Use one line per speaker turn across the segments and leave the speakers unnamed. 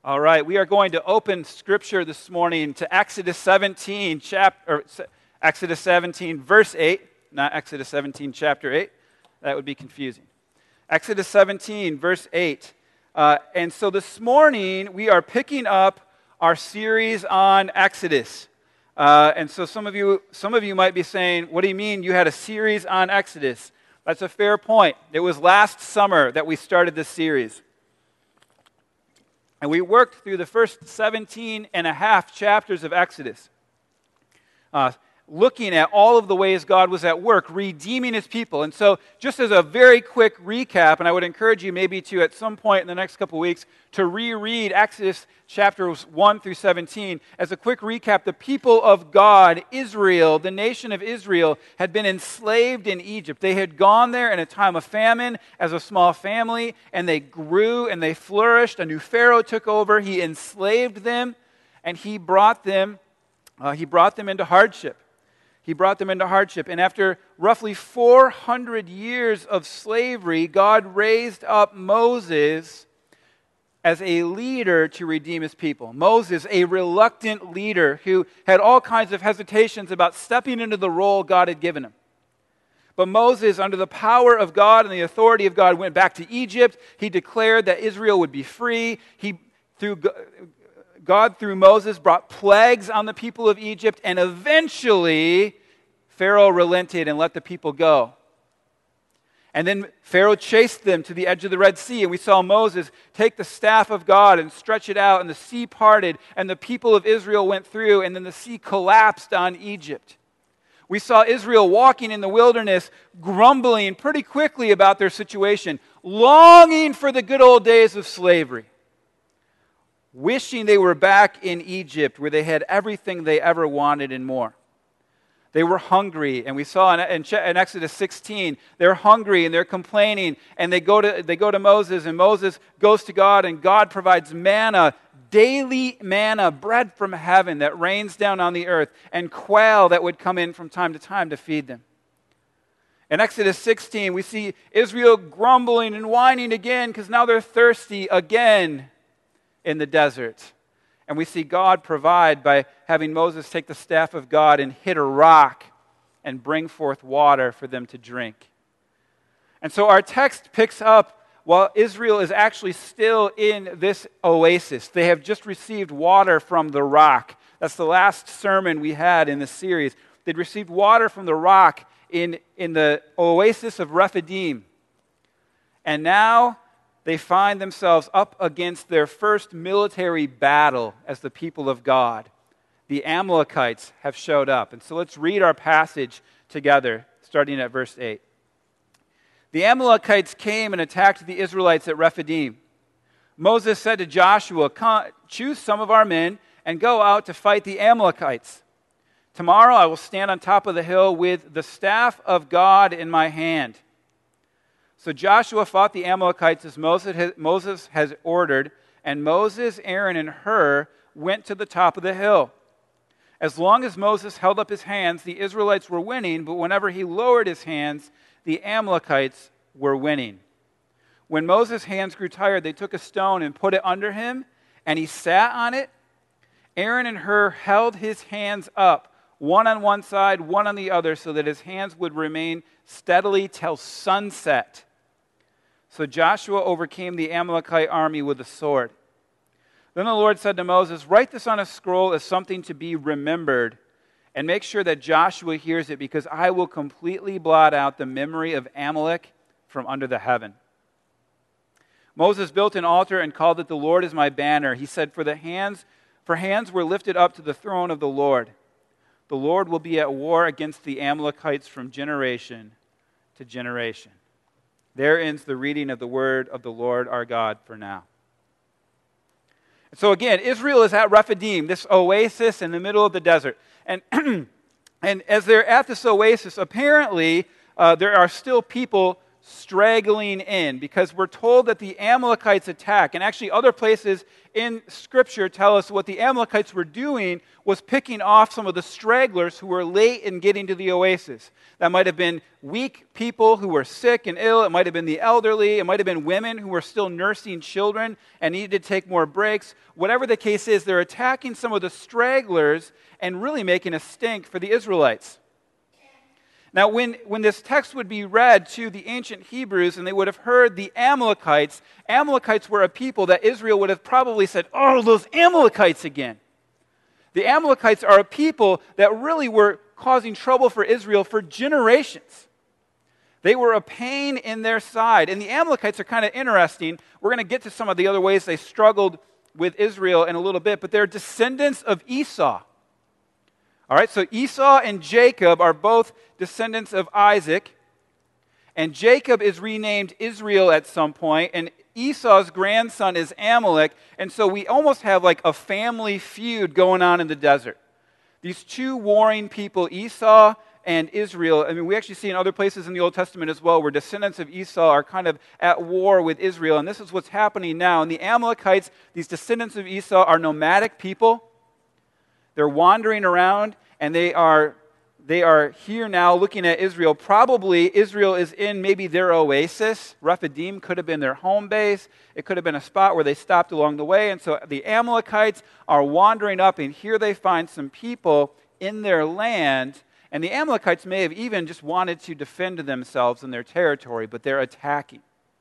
All right, we are going to open Scripture this morning to Exodus 17, Exodus 17, verse 8, not Exodus 17, chapter 8. That would be confusing. Exodus 17, verse 8. And so this morning, we are picking up our series on Exodus. And so some of you might be saying, what do you mean you had a series on Exodus? That's a fair point. It was last summer that we started this series. And we worked through the first 17 and a half chapters of Exodus, looking at all of the ways God was at work, redeeming His people. And so just as a very quick recap, and I would encourage you maybe to, at some point in the next couple weeks, to reread Exodus chapters 1 through 17. As a quick recap, the people of God, Israel, the nation of Israel, had been enslaved in Egypt. They had gone there in a time of famine as a small family, and they grew and they flourished. A new Pharaoh took over. He enslaved them, and he brought them into hardship. He brought them into hardship. And after roughly 400 years of slavery, God raised up Moses as a leader to redeem His people. Moses, a reluctant leader who had all kinds of hesitations about stepping into the role God had given him. But Moses, under the power of God and the authority of God, went back to Egypt. He declared that Israel would be free. God, through Moses, brought plagues on the people of Egypt, and eventually Pharaoh relented and let the people go. And then Pharaoh chased them to the edge of the Red Sea, and we saw Moses take the staff of God and stretch it out, and the sea parted, and the people of Israel went through, and then the sea collapsed on Egypt. We saw Israel walking in the wilderness, grumbling pretty quickly about their situation, longing for the good old days of slavery, wishing they were back in Egypt where they had everything they ever wanted and more. They were hungry, and we saw in Exodus 16, they're hungry and they're complaining, and they go to Moses, and Moses goes to God, and God provides manna, daily manna, bread from heaven that rains down on the earth, and quail that would come in from time to time to feed them. In Exodus 16, we see Israel grumbling and whining again because now they're thirsty again in the desert. And we see God provide by having Moses take the staff of God and hit a rock and bring forth water for them to drink. And so our text picks up while Israel is actually still in this oasis. They have just received water from the rock. That's the last sermon we had in this series. They'd received water from the rock in the oasis of Rephidim. And now they find themselves up against their first military battle as the people of God. The Amalekites have showed up. And so let's read our passage together, starting at verse 8. The Amalekites came and attacked the Israelites at Rephidim. Moses said to Joshua, "Choose some of our men and go out to fight the Amalekites. Tomorrow I will stand on top of the hill with the staff of God in my hand." So Joshua fought the Amalekites as Moses has ordered, and Moses, Aaron, and Hur went to the top of the hill. As long as Moses held up his hands, the Israelites were winning, but whenever he lowered his hands, the Amalekites were winning. When Moses' hands grew tired, they took a stone and put it under him, and he sat on it. Aaron and Hur held his hands up, one on one side, one on the other, so that his hands would remain steadily till sunset. So Joshua overcame the Amalekite army with a sword. Then the Lord said to Moses, "Write this on a scroll as something to be remembered, and make sure that Joshua hears it, because I will completely blot out the memory of Amalek from under the heaven." Moses built an altar and called it "The Lord is my banner." He said, For hands were lifted up to the throne of the Lord. The Lord will be at war against the Amalekites from generation to generation. There ends the reading of the word of the Lord our God for now. So again, Israel is at Rephidim, this oasis in the middle of the desert. And, and as they're at this oasis, apparently there are still people straggling in, because we're told that the Amalekites attack. And actually other places in Scripture tell us what the Amalekites were doing was picking off some of the stragglers who were late in getting to the oasis. That might have been weak people who were sick and ill. It might have been the elderly. It might have been women who were still nursing children and needed to take more breaks. Whatever the case is, they're attacking some of the stragglers and really making a stink for the Israelites. Now, when this text would be read to the ancient Hebrews and they would have heard the Amalekites were a people that Israel would have probably said, "Oh, those Amalekites again." The Amalekites are a people that really were causing trouble for Israel for generations. They were a pain in their side. And the Amalekites are kind of interesting. We're going to get to some of the other ways they struggled with Israel in a little bit, but they're descendants of Esau. All right, so Esau and Jacob are both descendants of Isaac, and Jacob is renamed Israel at some point, and Esau's grandson is Amalek, and so we almost have like a family feud going on in the desert. These two warring people, Esau and Israel, I mean, we actually see in other places in the Old Testament as well, where descendants of Esau are kind of at war with Israel, and this is what's happening now. And the Amalekites, these descendants of Esau, are nomadic people. They're wandering around, and they are here now looking at Israel. Probably Israel is in maybe their oasis. Rephidim could have been their home base. It could have been a spot where they stopped along the way. And so the Amalekites are wandering up, and here they find some people in their land. And the Amalekites may have even just wanted to defend themselves in their territory, but they're attacking.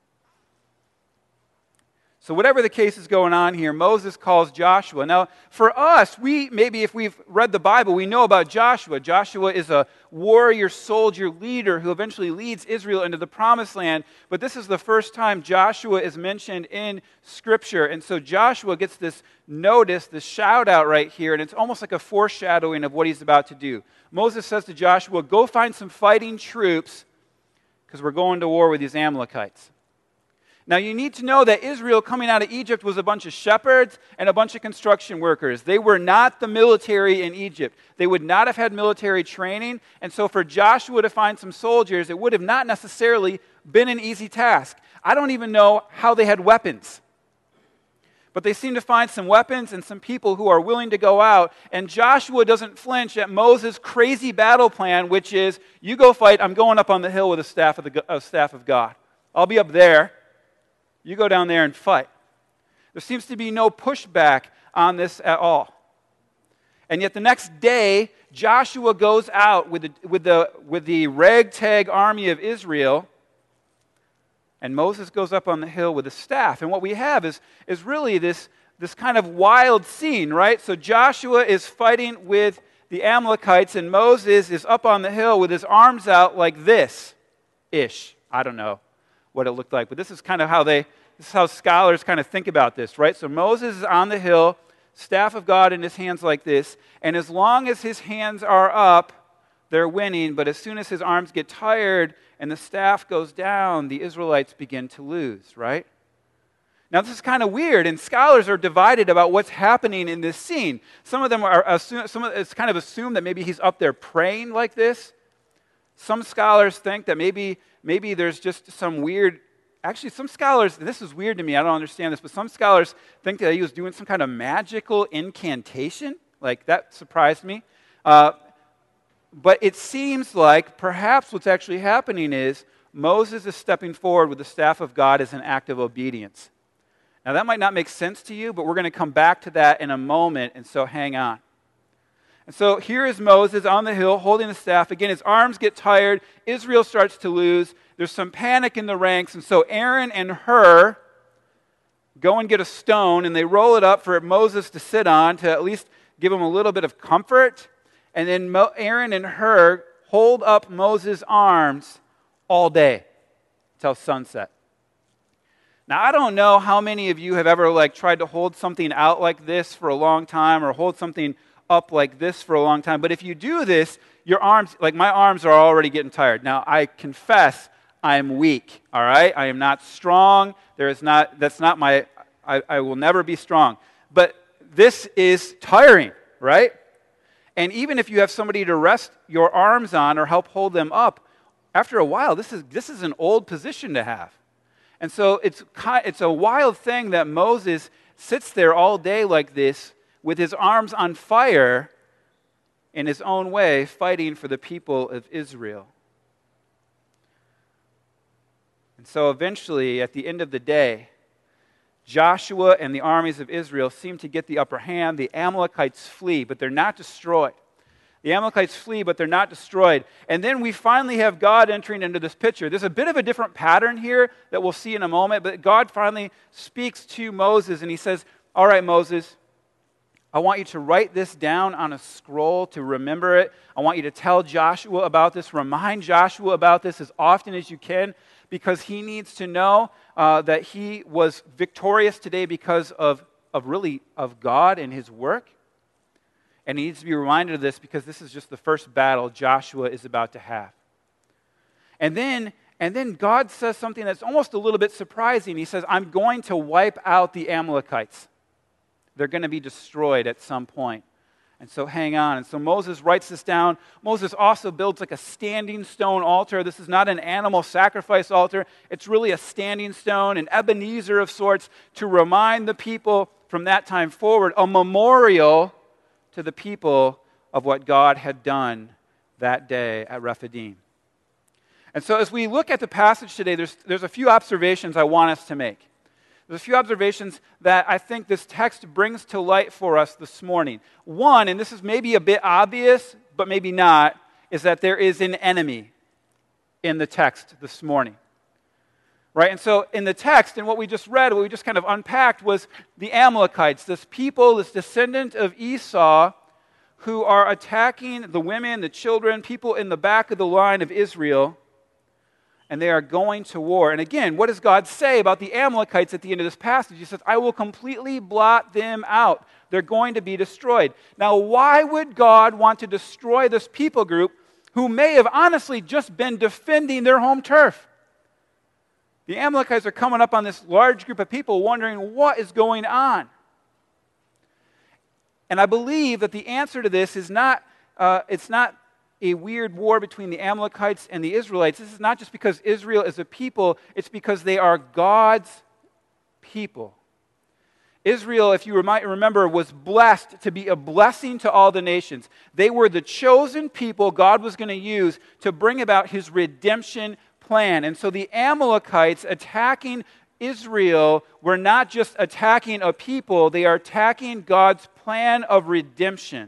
So whatever the case is going on here, Moses calls Joshua. Now, for us, maybe if we've read the Bible, we know about Joshua. Joshua is a warrior, soldier, leader who eventually leads Israel into the Promised Land. But this is the first time Joshua is mentioned in Scripture. And so Joshua gets this notice, this shout out right here, and it's almost like a foreshadowing of what he's about to do. Moses says to Joshua, "Go find some fighting troops because we're going to war with these Amalekites." Now, you need to know that Israel coming out of Egypt was a bunch of shepherds and a bunch of construction workers. They were not the military in Egypt. They would not have had military training. And so for Joshua to find some soldiers, it would have not necessarily been an easy task. I don't even know how they had weapons. But they seem to find some weapons and some people who are willing to go out. And Joshua doesn't flinch at Moses' crazy battle plan, which is, you go fight, I'm going up on the hill with a staff of God. I'll be up there. You go down there and fight. There seems to be no pushback on this at all. And yet the next day, Joshua goes out with the ragtag army of Israel, and Moses goes up on the hill with a staff. And what we have is really this kind of wild scene, right? So Joshua is fighting with the Amalekites, and Moses is up on the hill with his arms out like this-ish. I don't know what it looked like, but this is kind of this is how scholars kind of think about this, right? So Moses is on the hill, staff of God in his hands like this, and as long as his hands are up, they're winning, but as soon as his arms get tired and the staff goes down, the Israelites begin to lose, right? Now, this is kind of weird, and scholars are divided about what's happening in this scene. Some of them it's kind of assumed that maybe he's up there praying like this. Some scholars think that maybe there's just some weird, actually some scholars, this is weird to me, I don't understand this, but some scholars think that he was doing some kind of magical incantation. Like, that surprised me. But it seems like perhaps what's actually happening is Moses is stepping forward with the staff of God as an act of obedience. Now, that might not make sense to you, but we're going to come back to that in a moment, and so hang on. And so here is Moses on the hill holding the staff. Again, his arms get tired. Israel starts to lose. There's some panic in the ranks. And so Aaron and Hur go and get a stone, and they roll it up for Moses to sit on to at least give him a little bit of comfort. And then Aaron and Hur hold up Moses' arms all day till sunset. Now, I don't know how many of you have ever tried to hold something out like this for a long time or hold something up like this for a long time. But if you do this, your arms, my arms are already getting tired. Now, I confess I'm weak, all right? I am not strong. I will never be strong. But this is tiring, right? And even if you have somebody to rest your arms on or help hold them up, after a while, this is an old position to have. And so it's a wild thing that Moses sits there all day like this with his arms on fire in his own way, fighting for the people of Israel. And so eventually, at the end of the day, Joshua and the armies of Israel seem to get the upper hand. The Amalekites flee, but they're not destroyed. The Amalekites flee, but they're not destroyed. And then we finally have God entering into this picture. There's a bit of a different pattern here that we'll see in a moment, but God finally speaks to Moses, and he says, all right, Moses, I want you to write this down on a scroll to remember it. I want you to tell Joshua about this, remind Joshua about this as often as you can, because he needs to know that he was victorious today because of God and his work. And he needs to be reminded of this because this is just the first battle Joshua is about to have. And then God says something that's almost a little bit surprising. He says, I'm going to wipe out the Amalekites. They're going to be destroyed at some point. And so hang on. And so Moses writes this down. Moses also builds like a standing stone altar. This is not an animal sacrifice altar. It's really a standing stone, an Ebenezer of sorts, to remind the people from that time forward, a memorial to the people of what God had done that day at Rephidim. And so as we look at the passage today, there's a few observations I want us to make. There's a few observations that I think this text brings to light for us this morning. One, and this is maybe a bit obvious, but maybe not, is that there is an enemy in the text this morning. Right? And so in the text, and what we just read, what we just kind of unpacked, was the Amalekites, this people, this descendant of Esau, who are attacking the women, the children, people in the back of the line of Israel, and they are going to war. And again, what does God say about the Amalekites at the end of this passage? He says, I will completely blot them out. They're going to be destroyed. Now, why would God want to destroy this people group who may have honestly just been defending their home turf? The Amalekites are coming up on this large group of people wondering what is going on. And I believe that the answer to this is not, it's not a weird war between the Amalekites and the Israelites. This is not just because Israel is a people, it's because they are God's people. Israel, if you might remember, was blessed to be a blessing to all the nations. They were the chosen people God was going to use to bring about his redemption plan. And so the Amalekites attacking Israel were not just attacking a people, they are attacking God's plan of redemption.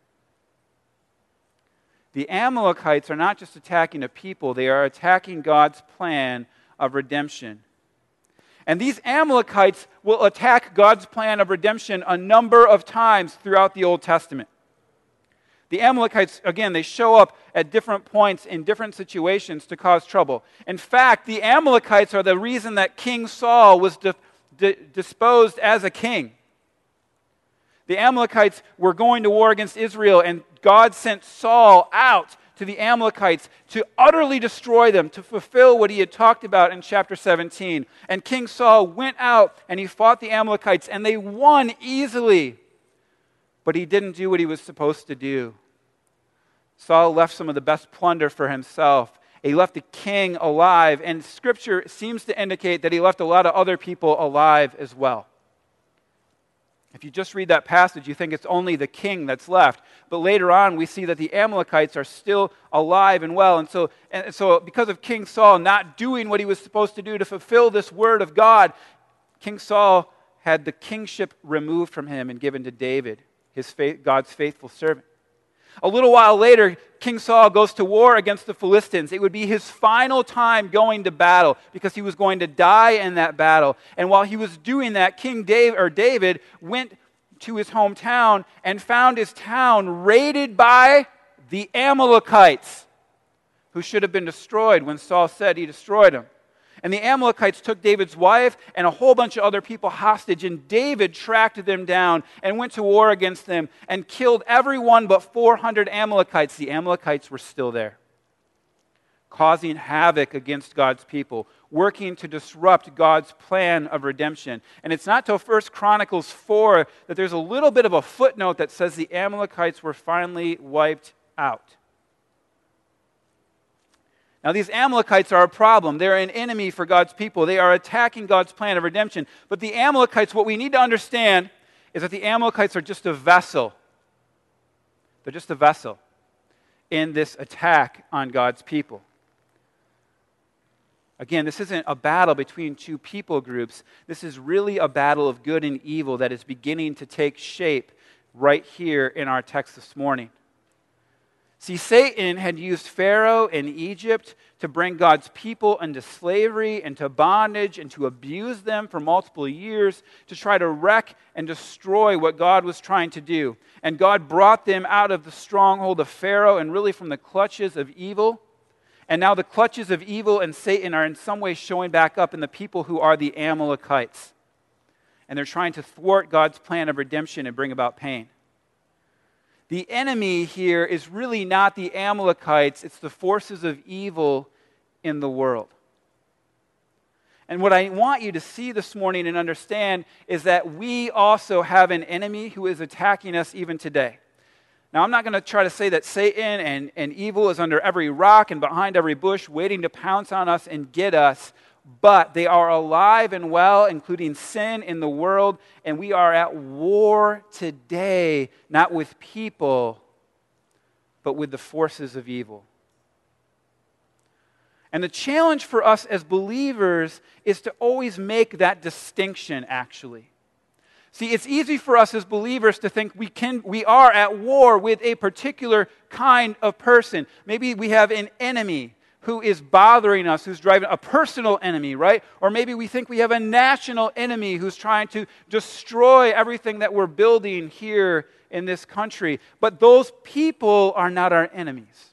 The Amalekites are not just attacking a people, they are attacking God's plan of redemption. And these Amalekites will attack God's plan of redemption a number of times throughout the Old Testament. The Amalekites, again, they show up at different points in different situations to cause trouble. In fact, the Amalekites are the reason that King Saul was disposed as a king. The Amalekites were going to war against Israel, and God sent Saul out to the Amalekites to utterly destroy them, to fulfill what he had talked about in chapter 17. And King Saul went out and he fought the Amalekites, and they won easily. But he didn't do what he was supposed to do. Saul left some of the best plunder for himself. He left the king alive, and Scripture seems to indicate that he left a lot of other people alive as well. If you just read that passage, you think it's only the king that's left. But later on, we see that the Amalekites are still alive and well. And so because of King Saul not doing what he was supposed to do to fulfill this word of God, King Saul had the kingship removed from him and given to David, God's faithful servant. A little while later, King Saul goes to war against the Philistines. It would be his final time going to battle because he was going to die in that battle. And while he was doing that, David went to his hometown and found his town raided by the Amalekites, who should have been destroyed when Saul said he destroyed them. And the Amalekites took David's wife and a whole bunch of other people hostage, and David tracked them down and went to war against them and killed everyone but 400 Amalekites. The Amalekites were still there, causing havoc against God's people, working to disrupt God's plan of redemption. And it's not till 1 Chronicles 4 that there's a little bit of a footnote that says the Amalekites were finally wiped out. Now, these Amalekites are a problem. They're an enemy for God's people. They are attacking God's plan of redemption. But the Amalekites, what we need to understand is that the Amalekites are just a vessel. They're just a vessel in this attack on God's people. Again, this isn't a battle between two people groups. This is really a battle of good and evil that is beginning to take shape right here in our text this morning. See, Satan had used Pharaoh in Egypt to bring God's people into slavery, into bondage, and to abuse them for multiple years to try to wreck and destroy what God was trying to do. And God brought them out of the stronghold of Pharaoh and really from the clutches of evil. And now the clutches of evil and Satan are in some way showing back up in the people who are the Amalekites. And they're trying to thwart God's plan of redemption and bring about pain. The enemy here is really not the Amalekites, it's the forces of evil in the world. And what I want you to see this morning and understand is that we also have an enemy who is attacking us even today. Now, I'm not going to try to say that Satan and evil is under every rock and behind every bush waiting to pounce on us and get us, but they are alive and well, including sin in the world, and we are at war today, not with people, but with the forces of evil. And the challenge for us as believers is to always make that distinction, actually. See, it's easy for us as believers to think we are at war with a particular kind of person. Maybe we have an enemy who is bothering us, who's driving a personal enemy, right? Or maybe we think we have a national enemy who's trying to destroy everything that we're building here in this country. But those people are not our enemies.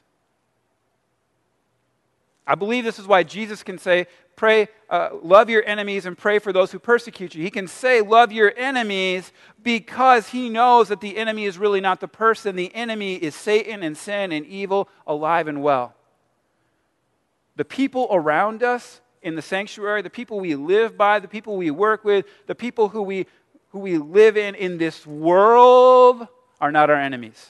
I believe this is why Jesus can say, pray, love your enemies and pray for those who persecute you. He can say, love your enemies, because he knows that the enemy is really not the person. The enemy is Satan and sin and evil, alive and well. The people around us in the sanctuary, the people we live by, the people we work with, the people who we live in this world are not our enemies.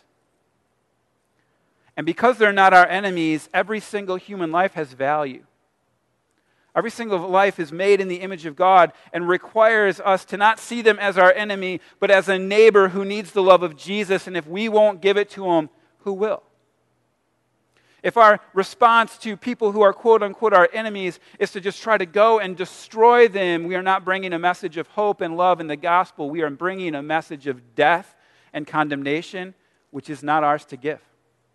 And because they're not our enemies, every single human life has value. Every single life is made in the image of God and requires us to not see them as our enemy, but as a neighbor who needs the love of Jesus. And if we won't give it to him, who will? If our response to people who are quote-unquote our enemies is to just try to go and destroy them, we are not bringing a message of hope and love in the gospel. We are bringing a message of death and condemnation, which is not ours to give.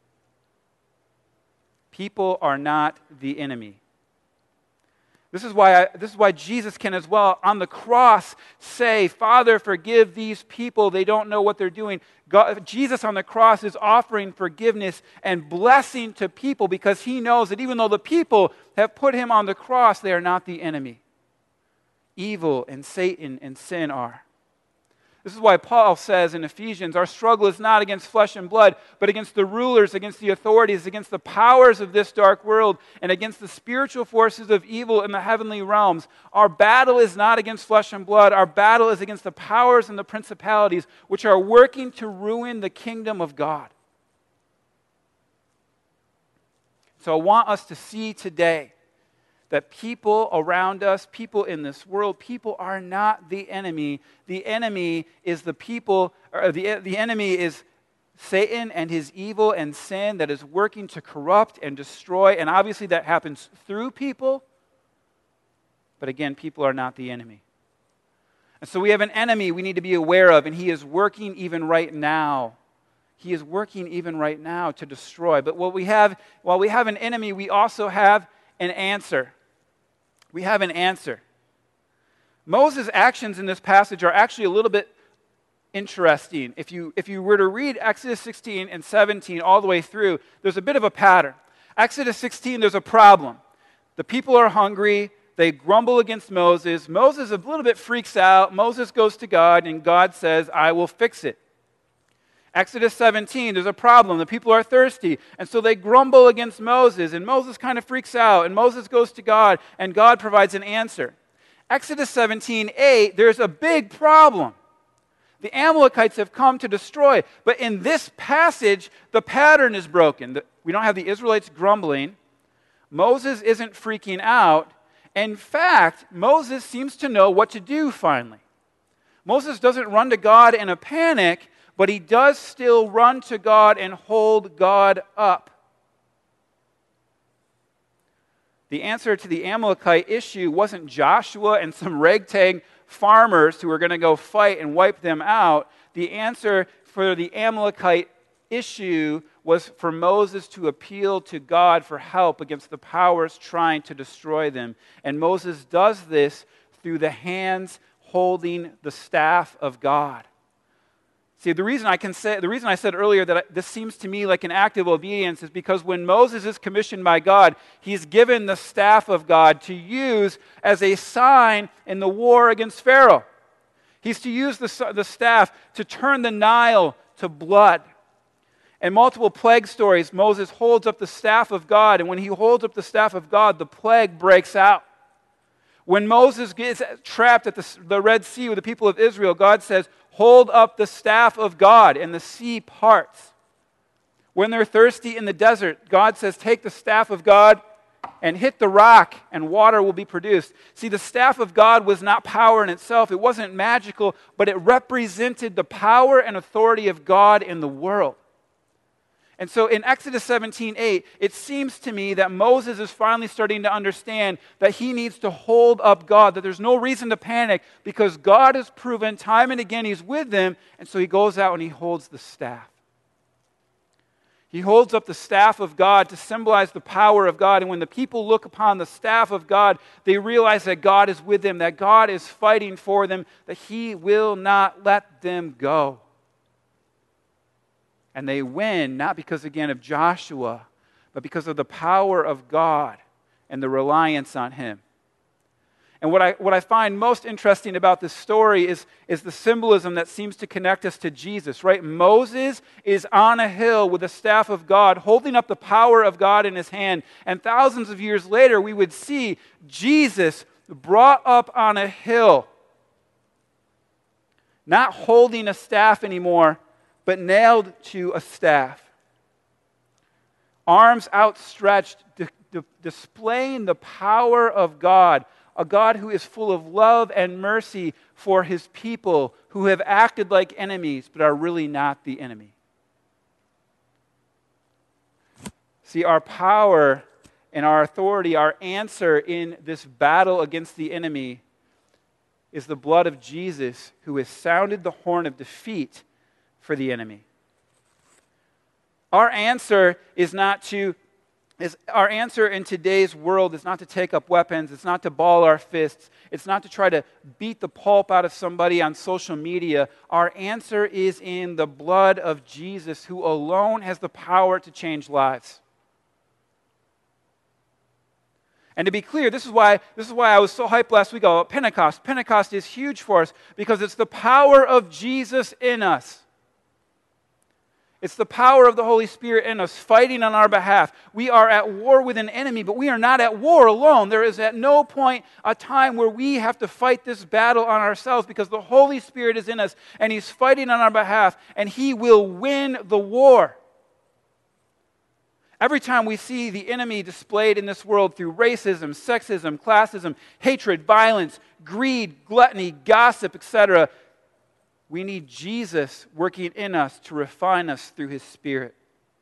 People are not the enemy. This is why Jesus can as well, on the cross, say, Father, forgive these people. They don't know what they're doing. Jesus on the cross is offering forgiveness and blessing to people because he knows that even though the people have put him on the cross, they are not the enemy. Evil and Satan and sin are. This is why Paul says in Ephesians, our struggle is not against flesh and blood, but against the rulers, against the authorities, against the powers of this dark world, and against the spiritual forces of evil in the heavenly realms. Our battle is not against flesh and blood. Our battle is against the powers and the principalities which are working to ruin the kingdom of God. So I want us to see today that people around us, people in this world, people are not the enemy. The enemy is the people, or the enemy is Satan and his evil and sin that is working to corrupt and destroy. And obviously that happens through people. But again, people are not the enemy. And so we have an enemy we need to be aware of, and he is working even right now. He is working even right now to destroy. But while we have an enemy, we also have an answer. We have an answer. Moses' actions in this passage are actually a little bit interesting. If you were to read Exodus 16 and 17 all the way through, there's a bit of a pattern. Exodus 16, there's a problem. The people are hungry. They grumble against Moses. Moses a little bit freaks out. Moses goes to God, and God says, I will fix it. Exodus 17, there's a problem. The people are thirsty, and so they grumble against Moses, and Moses kind of freaks out, and Moses goes to God, and God provides an answer. Exodus 17:8, there's a big problem. The Amalekites have come to destroy, but in this passage, the pattern is broken. We don't have the Israelites grumbling. Moses isn't freaking out. In fact, Moses seems to know what to do finally. Moses doesn't run to God in a panic, but he does still run to God and hold God up. The answer to the Amalekite issue wasn't Joshua and some ragtag farmers who were going to go fight and wipe them out. The answer for the Amalekite issue was for Moses to appeal to God for help against the powers trying to destroy them. And Moses does this through the hands holding the staff of God. See, the reason I said earlier that this seems to me like an act of obedience is because when Moses is commissioned by God, he's given the staff of God to use as a sign in the war against Pharaoh. He's to use the staff to turn the Nile to blood. In multiple plague stories, Moses holds up the staff of God, and when he holds up the staff of God, the plague breaks out. When Moses gets trapped at the Red Sea with the people of Israel, God says, hold up the staff of God, and the sea parts. When they're thirsty in the desert, God says, take the staff of God and hit the rock, and water will be produced. See, the staff of God was not power in itself. It wasn't magical, but it represented the power and authority of God in the world. And so in Exodus 17:8, it seems to me that Moses is finally starting to understand that he needs to hold up God, that there's no reason to panic because God has proven time and again he's with them, and so he goes out and he holds the staff. He holds up the staff of God to symbolize the power of God, and when the people look upon the staff of God, they realize that God is with them, that God is fighting for them, that he will not let them go. And they win, not because, again, of Joshua, but because of the power of God and the reliance on him. And what I find most interesting about this story is the symbolism that seems to connect us to Jesus, right? Moses is on a hill with the staff of God, holding up the power of God in his hand. And thousands of years later, we would see Jesus brought up on a hill, not holding a staff anymore, but nailed to a staff. Arms outstretched, displaying the power of God, a God who is full of love and mercy for his people who have acted like enemies but are really not the enemy. See, our power and our authority, our answer in this battle against the enemy is the blood of Jesus, who has sounded the horn of defeat for the enemy. Our answer our answer in today's world is not to take up weapons, it's not to ball our fists, it's not to try to beat the pulp out of somebody on social media. Our answer is in the blood of Jesus, who alone has the power to change lives. And to be clear, this is why I was so hyped last week about Pentecost. Pentecost is huge for us because it's the power of Jesus in us. It's the power of the Holy Spirit in us fighting on our behalf. We are at war with an enemy, but we are not at war alone. There is at no point a time where we have to fight this battle on ourselves because the Holy Spirit is in us and he's fighting on our behalf and he will win the war. Every time we see the enemy displayed in this world through racism, sexism, classism, hatred, violence, greed, gluttony, gossip, etc., we need Jesus working in us to refine us through his Spirit.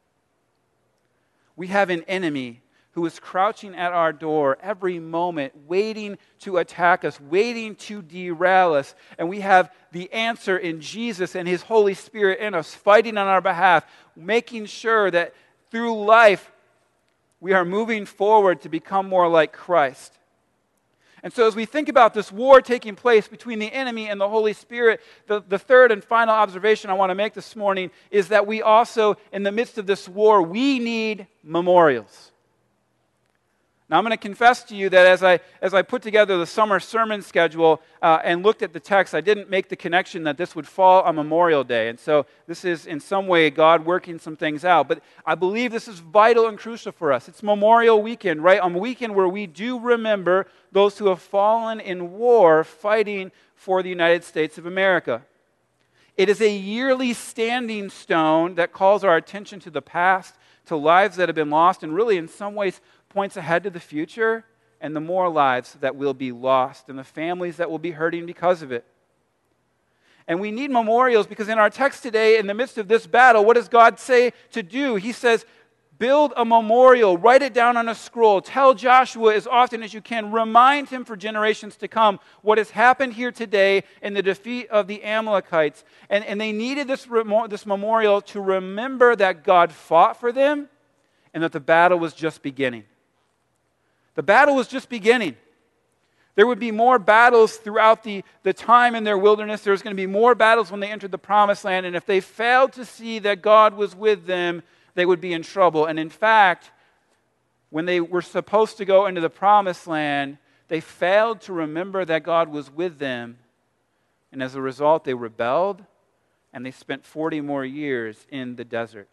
We have an enemy who is crouching at our door every moment, waiting to attack us, waiting to derail us. And we have the answer in Jesus and his Holy Spirit in us, fighting on our behalf, making sure that through life we are moving forward to become more like Christ. And so as we think about this war taking place between the enemy and the Holy Spirit, the third and final observation I want to make this morning is that we also, in the midst of this war, we need memorials. Now I'm going to confess to you that as I put together the summer sermon schedule and looked at the text, I didn't make the connection that this would fall on Memorial Day. And so this is in some way God working some things out. But I believe this is vital and crucial for us. It's Memorial Weekend, right? On a weekend where we do remember those who have fallen in war fighting for the United States of America. It is a yearly standing stone that calls our attention to the past, to lives that have been lost, and really in some ways points ahead to the future, and the more lives that will be lost, and the families that will be hurting because of it. And we need memorials because in our text today, in the midst of this battle, what does God say to do? He says, build a memorial, write it down on a scroll, tell Joshua as often as you can, remind him for generations to come what has happened here today in the defeat of the Amalekites. And they needed this memorial to remember that God fought for them and that the battle was just beginning. The battle was just beginning. There would be more battles throughout the time in their wilderness. There was going to be more battles when they entered the promised land. And if they failed to see that God was with them, they would be in trouble. And in fact, when they were supposed to go into the promised land, they failed to remember that God was with them. And as a result, they rebelled and they spent 40 more years in the desert.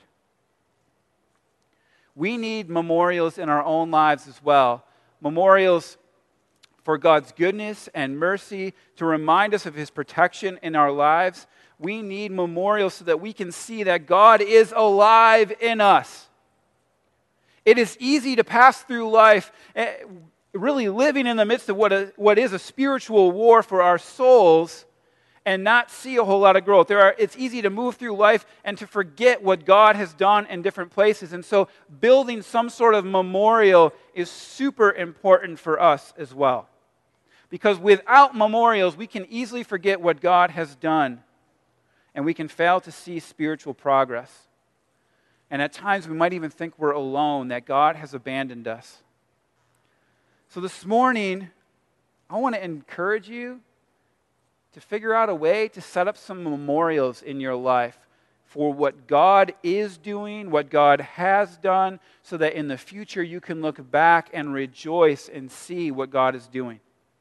We need memorials in our own lives as well. Memorials for God's goodness and mercy, to remind us of His protection in our lives. We need memorials so that we can see that God is alive in us. It is easy to pass through life really living in the midst of what is a spiritual war for our souls and not see a whole lot of growth. It's easy to move through life and to forget what God has done in different places. And so building some sort of memorial is super important for us as well. Because without memorials, we can easily forget what God has done, and we can fail to see spiritual progress. And at times, we might even think we're alone, that God has abandoned us. So this morning, I want to encourage you to figure out a way to set up some memorials in your life for what God is doing, what God has done, so that in the future you can look back and rejoice and see what God is doing.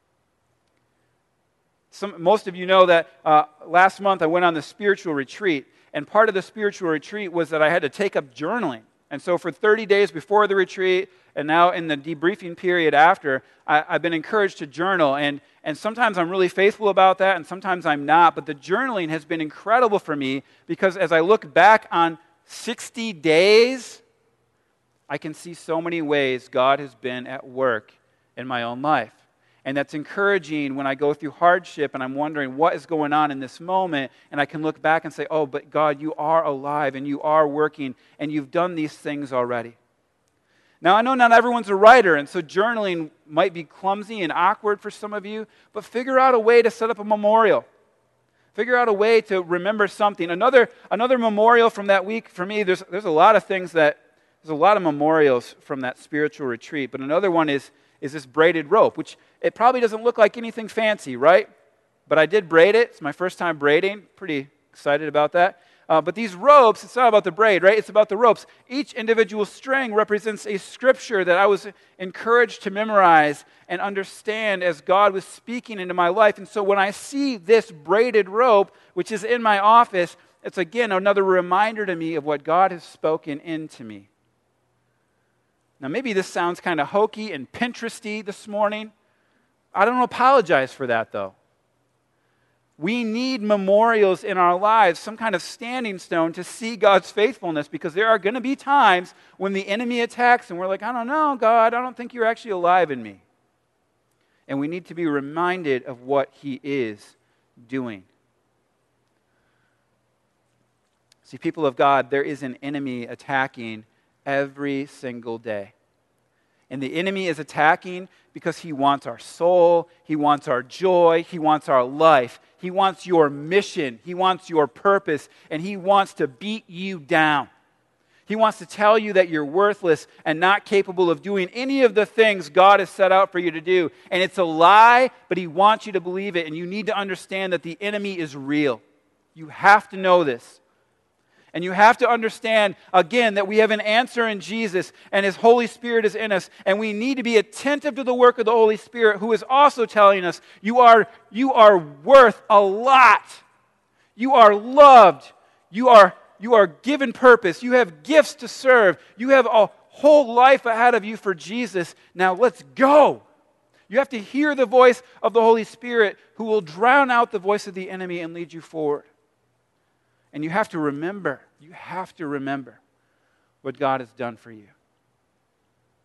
Most of you know that last month I went on the spiritual retreat, and part of the spiritual retreat was that I had to take up journaling. And so for 30 days before the retreat, and now in the debriefing period after, I've been encouraged to journal. And sometimes I'm really faithful about that, and sometimes I'm not. But the journaling has been incredible for me because as I look back on 60 days, I can see so many ways God has been at work in my own life. And that's encouraging when I go through hardship and I'm wondering what is going on in this moment. And I can look back and say, oh, but God, you are alive and you are working and you've done these things already. Now, I know not everyone's a writer, and so journaling might be clumsy and awkward for some of you, but figure out a way to set up a memorial. Figure out a way to remember something. Another memorial from that week for me, there's a lot of things there's a lot of memorials from that spiritual retreat, but another one is this braided rope, which it probably doesn't look like anything fancy, right? But I did braid it. It's my first time braiding. Pretty excited about that. But these ropes, it's not about the braid, right? It's about the ropes. Each individual string represents a scripture that I was encouraged to memorize and understand as God was speaking into my life. And so when I see this braided rope, which is in my office, it's again another reminder to me of what God has spoken into me. Now, maybe this sounds kind of hokey and Pinteresty this morning. I don't apologize for that, though. We need memorials in our lives, some kind of standing stone to see God's faithfulness, because there are going to be times when the enemy attacks and we're like, I don't know, God, I don't think you're actually alive in me. And we need to be reminded of what He is doing. See, people of God, there is an enemy attacking every single day. And the enemy is attacking because he wants our soul, he wants our joy, he wants our life, he wants your mission, he wants your purpose, and he wants to beat you down. He wants to tell you that you're worthless and not capable of doing any of the things God has set out for you to do. And it's a lie, but he wants you to believe it, and you need to understand that the enemy is real. You have to know this. And you have to understand, again, that we have an answer in Jesus, and His Holy Spirit is in us, and we need to be attentive to the work of the Holy Spirit, who is also telling us, you are worth a lot. You are loved. You are given purpose. You have gifts to serve. You have a whole life ahead of you for Jesus. Now let's go. You have to hear the voice of the Holy Spirit, who will drown out the voice of the enemy and lead you forward. And you have to remember what God has done for you.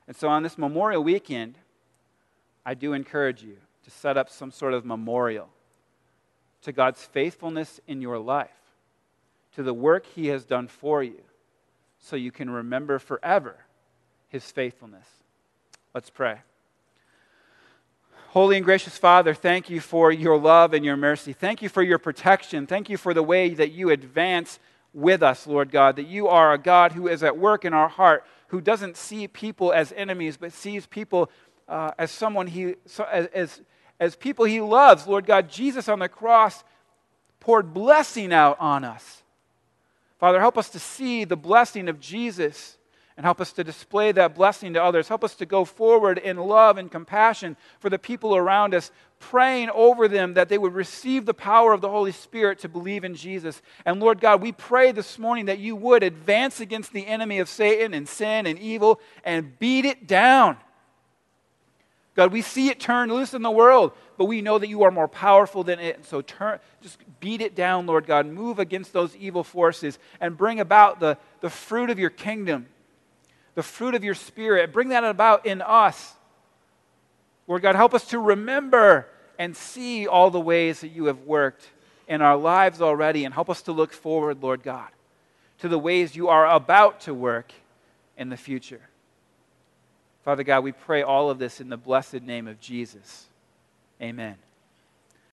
And so on this Memorial Weekend, I do encourage you to set up some sort of memorial to God's faithfulness in your life, to the work He has done for you, so you can remember forever His faithfulness. Let's pray. Holy and gracious Father, thank you for your love and your mercy. Thank you for your protection. Thank you for the way that you advance with us, Lord God, that you are a God who is at work in our heart, who doesn't see people as enemies, but sees people as someone as people He loves. Lord God, Jesus on the cross poured blessing out on us. Father, help us to see the blessing of Jesus and help us to display that blessing to others. Help us to go forward in love and compassion for the people around us, praying over them that they would receive the power of the Holy Spirit to believe in Jesus. And Lord God, we pray this morning that you would advance against the enemy of Satan and sin and evil and beat it down. God, we see it turn loose in the world, but we know that you are more powerful than it. And so just beat it down, Lord God. Move against those evil forces and bring about the fruit of your kingdom, the fruit of your Spirit. Bring that about in us. Lord God, help us to remember and see all the ways that you have worked in our lives already, and help us to look forward, Lord God, to the ways you are about to work in the future. Father God, we pray all of this in the blessed name of Jesus. Amen.